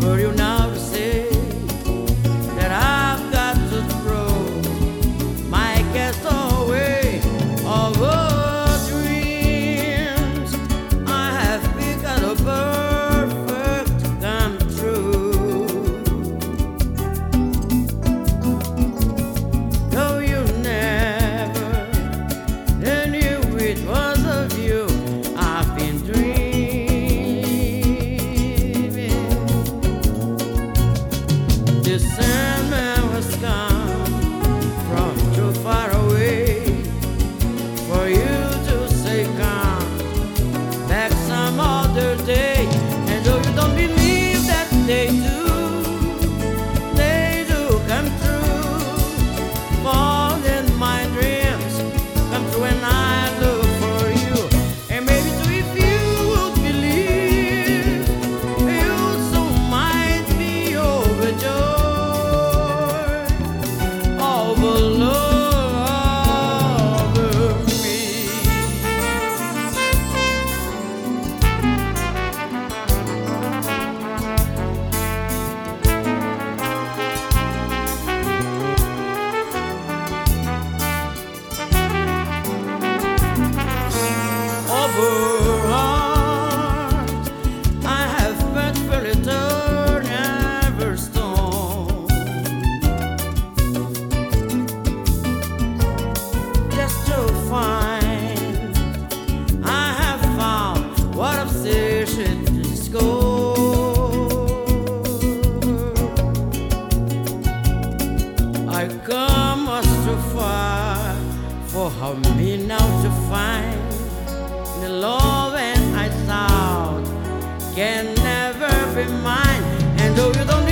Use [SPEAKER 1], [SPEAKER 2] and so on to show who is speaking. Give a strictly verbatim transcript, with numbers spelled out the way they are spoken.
[SPEAKER 1] for you now to say that I've got to throw my castaway of our dreams. I have become a perfect come true. Though you never knew it was of you I've been dreaming. The Sandman was come from too far away for you to say come back some other day. And though you don't believe that they do, they do come true. Fall in my dreams, come true when I look for you. And maybe too, if you would believe, you so might be overjoyed over love of me. Over heart, I have but for a turn ever stone, just to find I have found what I've searched to discover. I come us too far for how me now to find the love and I thought can never be mine. And though you don't